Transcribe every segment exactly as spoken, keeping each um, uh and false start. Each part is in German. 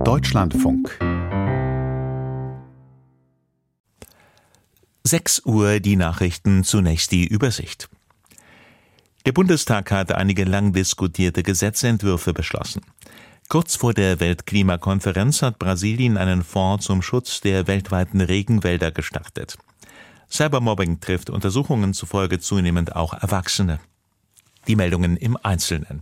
Deutschlandfunk. sechs Uhr die Nachrichten, zunächst die Übersicht. Der Bundestag hat einige lang diskutierte Gesetzentwürfe beschlossen. Kurz vor der Weltklimakonferenz hat Brasilien einen Fonds zum Schutz der weltweiten Regenwälder gestartet. Cybermobbing trifft Untersuchungen zufolge zunehmend auch Erwachsene. Die Meldungen im Einzelnen.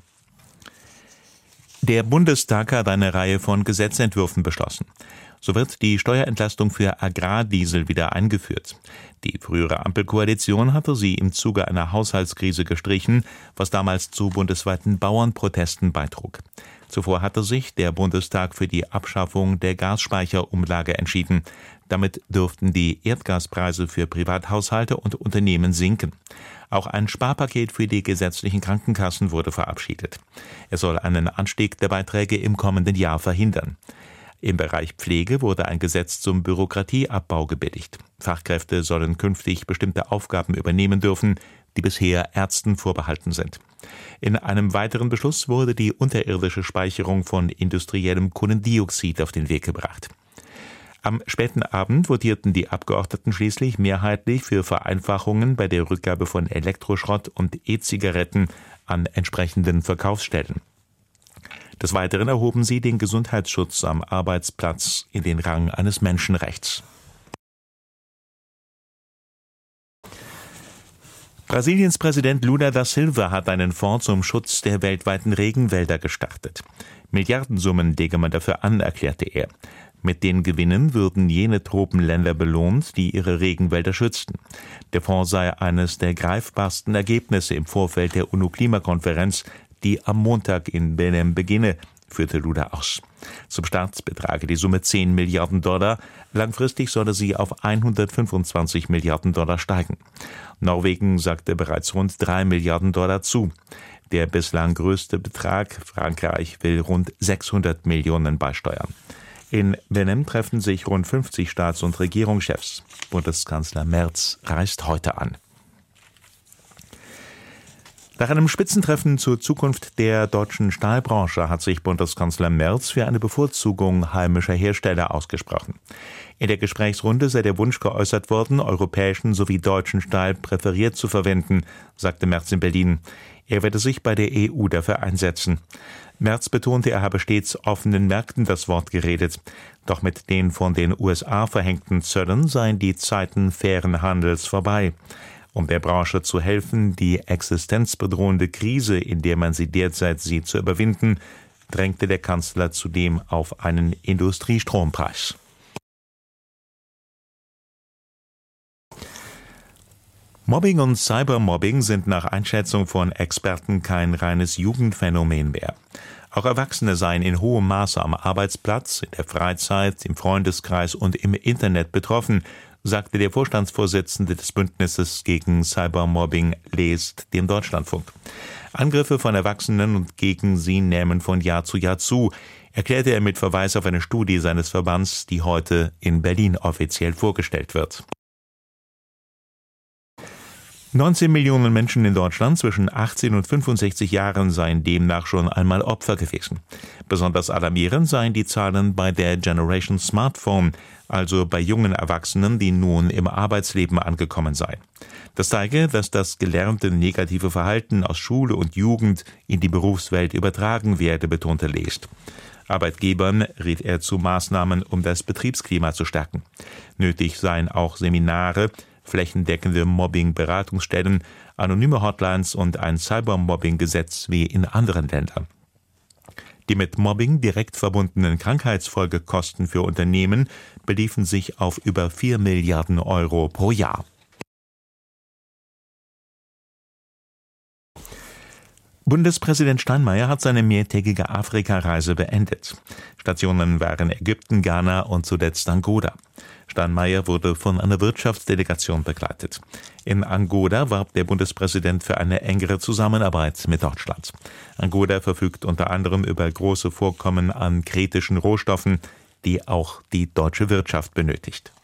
Der Bundestag hat eine Reihe von Gesetzentwürfen beschlossen. So wird die Steuerentlastung für Agrardiesel wieder eingeführt. Die frühere Ampelkoalition hatte sie im Zuge einer Haushaltskrise gestrichen, was damals zu bundesweiten Bauernprotesten beitrug. Zuvor hatte sich der Bundestag für die Abschaffung der Gasspeicherumlage entschieden. Damit dürften die Erdgaspreise für Privathaushalte und Unternehmen sinken. Auch ein Sparpaket für die gesetzlichen Krankenkassen wurde verabschiedet. Es soll einen Anstieg der Beiträge im kommenden Jahr verhindern. Im Bereich Pflege wurde ein Gesetz zum Bürokratieabbau gebilligt. Fachkräfte sollen künftig bestimmte Aufgaben übernehmen dürfen, die bisher Ärzten vorbehalten sind. In einem weiteren Beschluss wurde die unterirdische Speicherung von industriellem Kohlendioxid auf den Weg gebracht. Am späten Abend votierten die Abgeordneten schließlich mehrheitlich für Vereinfachungen bei der Rückgabe von Elektroschrott und E-Zigaretten an entsprechenden Verkaufsstellen. Des Weiteren erhoben sie den Gesundheitsschutz am Arbeitsplatz in den Rang eines Menschenrechts. Brasiliens Präsident Lula da Silva hat einen Fonds zum Schutz der weltweiten Regenwälder gestartet. Milliardensummen lege man dafür an, erklärte er. Mit den Gewinnen würden jene Tropenländer belohnt, die ihre Regenwälder schützten. Der Fonds sei eines der greifbarsten Ergebnisse im Vorfeld der UNO-Klimakonferenz, die am Montag in Belém beginne, führte Lula aus. Zum Start betrage die Summe zehn Milliarden Dollar, langfristig solle sie auf hundertfünfundzwanzig Milliarden Dollar steigen. Norwegen sagte bereits rund drei Milliarden Dollar zu. Der bislang größte Betrag, Frankreich, will rund sechshundert Millionen beisteuern. In Belém treffen sich rund fünfzig Staats- und Regierungschefs. Bundeskanzler Merz reist heute an. Nach einem Spitzentreffen zur Zukunft der deutschen Stahlbranche hat sich Bundeskanzler Merz für eine Bevorzugung heimischer Hersteller ausgesprochen. In der Gesprächsrunde sei der Wunsch geäußert worden, europäischen sowie deutschen Stahl präferiert zu verwenden, sagte Merz in Berlin. Er werde sich bei der E U dafür einsetzen. Merz betonte, er habe stets offenen Märkten das Wort geredet. Doch mit den von den U S A verhängten Zöllen seien die Zeiten fairen Handels vorbei. Um der Branche zu helfen, die existenzbedrohende Krise, in der man sie derzeit sieht, zu überwinden, drängte der Kanzler zudem auf einen Industriestrompreis. Mobbing und Cybermobbing sind nach Einschätzung von Experten kein reines Jugendphänomen mehr. Auch Erwachsene seien in hohem Maße am Arbeitsplatz, in der Freizeit, im Freundeskreis und im Internet betroffen, sagte der Vorstandsvorsitzende des Bündnisses gegen Cybermobbing, lest dem Deutschlandfunk. Angriffe von Erwachsenen und gegen sie nehmen von Jahr zu Jahr zu, erklärte er mit Verweis auf eine Studie seines Verbands, die heute in Berlin offiziell vorgestellt wird. neunzehn Millionen Menschen in Deutschland zwischen achtzehn und fünfundsechzig Jahren seien demnach schon einmal Opfer gewesen. Besonders alarmierend seien die Zahlen bei der Generation Smartphone, also bei jungen Erwachsenen, die nun im Arbeitsleben angekommen seien. Das zeige, dass das gelernte negative Verhalten aus Schule und Jugend in die Berufswelt übertragen werde, betonte Lest. Arbeitgebern riet er zu Maßnahmen, um das Betriebsklima zu stärken. Nötig seien auch Seminare, flächendeckende Mobbing-Beratungsstellen, anonyme Hotlines und ein Cybermobbing-Gesetz wie in anderen Ländern. Die mit Mobbing direkt verbundenen Krankheitsfolgekosten für Unternehmen beliefen sich auf über vier Milliarden Euro pro Jahr. Bundespräsident Steinmeier hat seine mehrtägige Afrikareise beendet. Stationen waren Ägypten, Ghana und zuletzt Angola. Steinmeier wurde von einer Wirtschaftsdelegation begleitet. In Angola warb der Bundespräsident für eine engere Zusammenarbeit mit Deutschland. Angola verfügt unter anderem über große Vorkommen an kritischen Rohstoffen, die auch die deutsche Wirtschaft benötigt.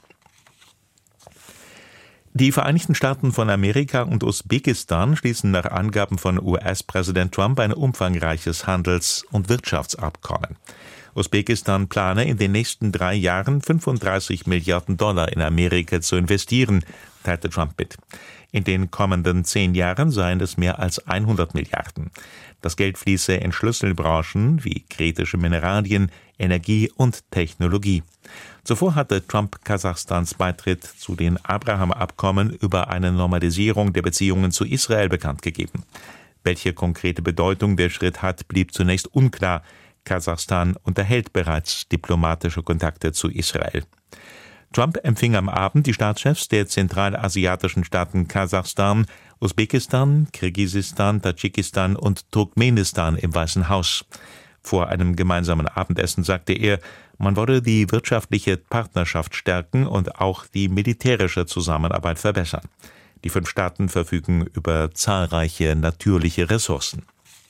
Die Vereinigten Staaten von Amerika und Usbekistan schließen nach Angaben von U S-Präsident Trump ein umfangreiches Handels- und Wirtschaftsabkommen. Usbekistan plane in den nächsten drei Jahren fünfunddreißig Milliarden Dollar in Amerika zu investieren, teilte Trump mit. In den kommenden zehn Jahren seien es mehr als hundert Milliarden. Das Geld fließe in Schlüsselbranchen wie kritische Mineralien, Energie und Technologie. Zuvor hatte Trump Kasachstans Beitritt zu den Abraham-Abkommen über eine Normalisierung der Beziehungen zu Israel bekannt gegeben. Welche konkrete Bedeutung der Schritt hat, blieb zunächst unklar. Kasachstan unterhält bereits diplomatische Kontakte zu Israel. Trump empfing am Abend die Staatschefs der zentralasiatischen Staaten Kasachstan, Usbekistan, Kirgisistan, Tadschikistan und Turkmenistan im Weißen Haus. Vor einem gemeinsamen Abendessen sagte er, man wolle die wirtschaftliche Partnerschaft stärken und auch die militärische Zusammenarbeit verbessern. Die fünf Staaten verfügen über zahlreiche natürliche Ressourcen.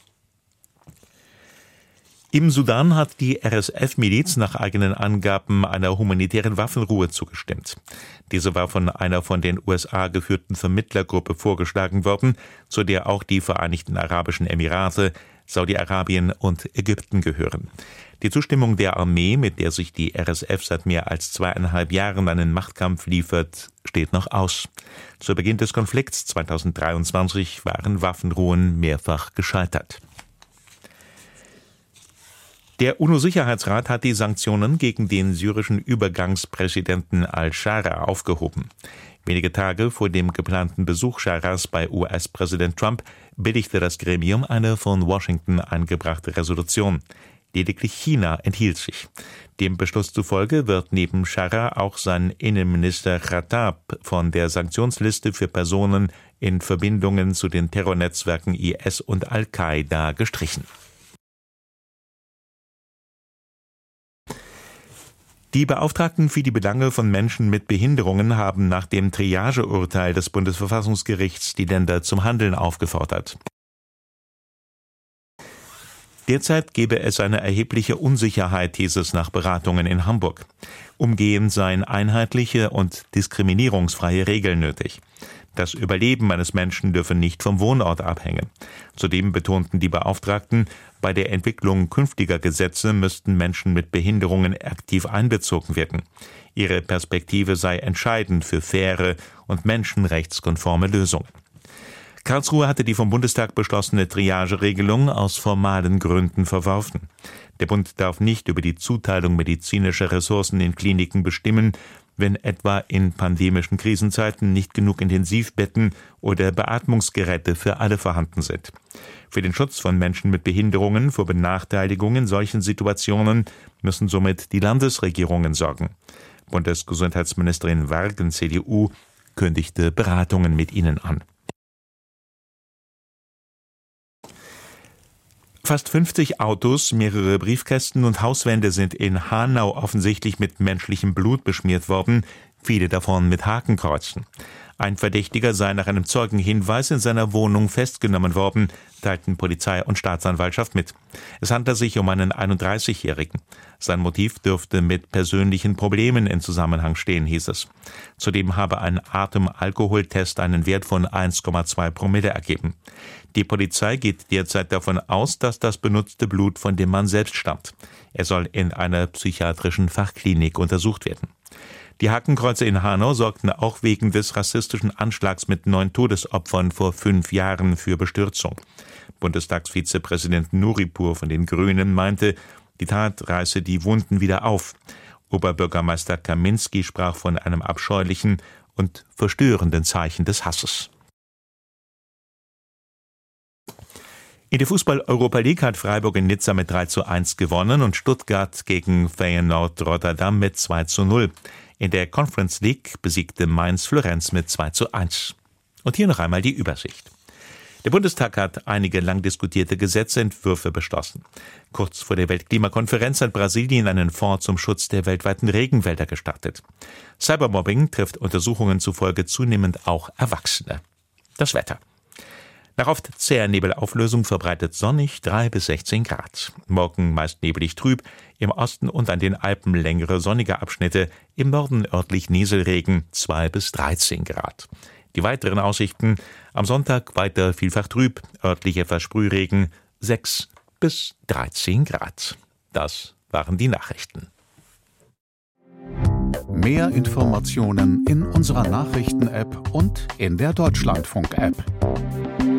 Im Sudan hat die R S F-Miliz nach eigenen Angaben einer humanitären Waffenruhe zugestimmt. Diese war von einer von den U S A geführten Vermittlergruppe vorgeschlagen worden, zu der auch die Vereinigten Arabischen Emirate, Saudi-Arabien und Ägypten gehören. Die Zustimmung der Armee, mit der sich die R S F seit mehr als zweieinhalb Jahren einen Machtkampf liefert, steht noch aus. Zu Beginn des Konflikts zweitausenddreiundzwanzig waren Waffenruhen mehrfach gescheitert. Der UNO-Sicherheitsrat hat die Sanktionen gegen den syrischen Übergangspräsidenten al-Shara aufgehoben. Wenige Tage vor dem geplanten Besuch Sharas bei U S-Präsident Trump billigte das Gremium eine von Washington eingebrachte Resolution. Lediglich China enthielt sich. Dem Beschluss zufolge wird neben Shara auch sein Innenminister Khattab von der Sanktionsliste für Personen in Verbindungen zu den Terrornetzwerken I S und Al-Qaida gestrichen. Die Beauftragten für die Belange von Menschen mit Behinderungen haben nach dem Triage-Urteil des Bundesverfassungsgerichts die Länder zum Handeln aufgefordert. Derzeit gebe es eine erhebliche Unsicherheit, hieß es nach Beratungen in Hamburg. Umgehend seien einheitliche und diskriminierungsfreie Regeln nötig. Das Überleben eines Menschen dürfe nicht vom Wohnort abhängen. Zudem betonten die Beauftragten, bei der Entwicklung künftiger Gesetze müssten Menschen mit Behinderungen aktiv einbezogen werden. Ihre Perspektive sei entscheidend für faire und menschenrechtskonforme Lösungen. Karlsruhe hatte die vom Bundestag beschlossene Triageregelung aus formalen Gründen verworfen. Der Bund darf nicht über die Zuteilung medizinischer Ressourcen in Kliniken bestimmen, wenn etwa in pandemischen Krisenzeiten nicht genug Intensivbetten oder Beatmungsgeräte für alle vorhanden sind. Für den Schutz von Menschen mit Behinderungen vor Benachteiligung in solchen Situationen müssen somit die Landesregierungen sorgen. Bundesgesundheitsministerin Wargen, C D U, kündigte Beratungen mit ihnen an. Fast fünfzig Autos, mehrere Briefkästen und Hauswände sind in Hanau offensichtlich mit menschlichem Blut beschmiert worden, viele davon mit Hakenkreuzen. Ein Verdächtiger sei nach einem Zeugenhinweis in seiner Wohnung festgenommen worden, teilten Polizei und Staatsanwaltschaft mit. Es handelt sich um einen einunddreißigjährigen. Sein Motiv dürfte mit persönlichen Problemen in Zusammenhang stehen, hieß es. Zudem habe ein Atemalkoholtest einen Wert von eins Komma zwei Promille ergeben. Die Polizei geht derzeit davon aus, dass das benutzte Blut von dem Mann selbst stammt. Er soll in einer psychiatrischen Fachklinik untersucht werden. Die Hakenkreuze in Hanau sorgten auch wegen des rassistischen Anschlags mit neun Todesopfern vor fünf Jahren für Bestürzung. Bundestagsvizepräsident Nuripur von den Grünen meinte, die Tat reiße die Wunden wieder auf. Oberbürgermeister Kaminski sprach von einem abscheulichen und verstörenden Zeichen des Hasses. In der Fußball-Europa League hat Freiburg in Nizza mit drei zu eins gewonnen und Stuttgart gegen Feyenoord Rotterdam mit zwei zu null. In der Conference League besiegte Mainz Florenz mit zwei zu eins. Und hier noch einmal die Übersicht. Der Bundestag hat einige lang diskutierte Gesetzentwürfe beschlossen. Kurz vor der Weltklimakonferenz hat Brasilien einen Fonds zum Schutz der weltweiten Regenwälder gestartet. Cybermobbing trifft Untersuchungen zufolge zunehmend auch Erwachsene. Das Wetter. Nach oft zäher Nebelauflösung verbreitet sonnig drei bis sechzehn Grad. Morgen meist nebelig trüb, im Osten und an den Alpen längere sonnige Abschnitte, im Norden örtlich Nieselregen zwei bis dreizehn Grad. Die weiteren Aussichten: am Sonntag weiter vielfach trüb, örtlich etwas Sprühregen sechs bis dreizehn Grad. Das waren die Nachrichten. Mehr Informationen in unserer Nachrichten-App und in der Deutschlandfunk-App.